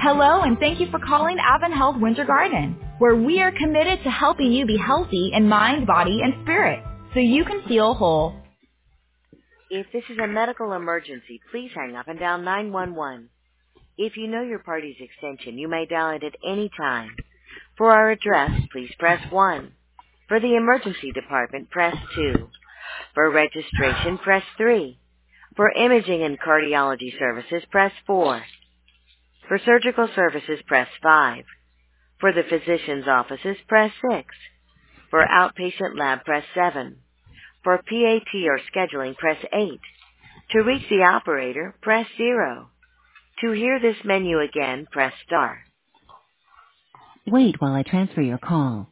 Hello, and thank you for calling Avon Health Winter Garden, where we are committed to helping you be healthy in mind, body, and spirit, so you can feel whole. If this is a medical emergency, please hang up and dial 911. If you know your party's extension, you may dial it at any time. For our address, please press 1. For the emergency department, press 2. For registration, press 3. For imaging and cardiology services, press 4. For surgical services, press 5. For the physician's offices, press 6. For outpatient lab, press 7. For PAT or scheduling, press 8. To reach the operator, press 0. To hear this menu again, press star. Wait while I transfer your call.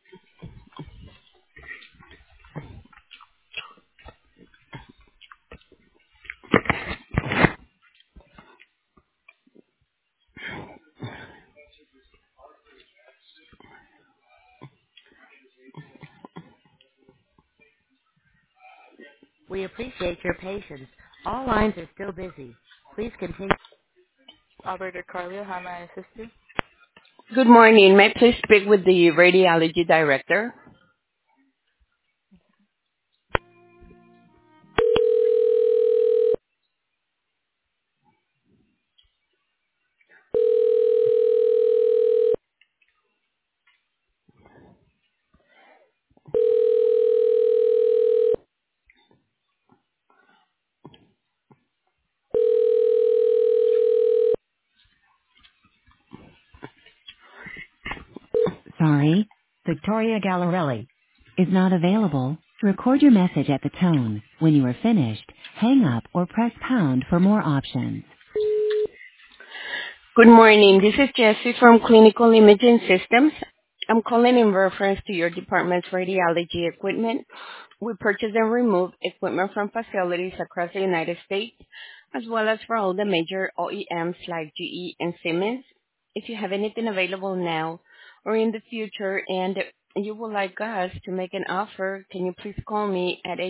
We appreciate your patience. All lines are still busy. Please continue. Operator Carlia, how may I assist you? Good morning. May I please speak with the radiology director? Sorry, Victoria Gallarelli is not available. Record your message at the tone. When you are finished, hang up or press pound for more options. Good morning. This is Jessie from Clinical Imaging Systems. I'm calling in reference to your department's radiology equipment. We purchase and remove equipment from facilities across the United States, as well as for all the major OEMs like GE and Siemens. If you have anything available now or in the future and you would like us to make an offer, can you please call me at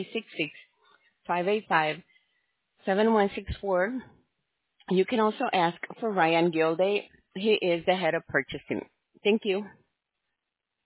866-585-7164. You can also ask for Ryan Gilday. He is the head of purchasing. Thank you.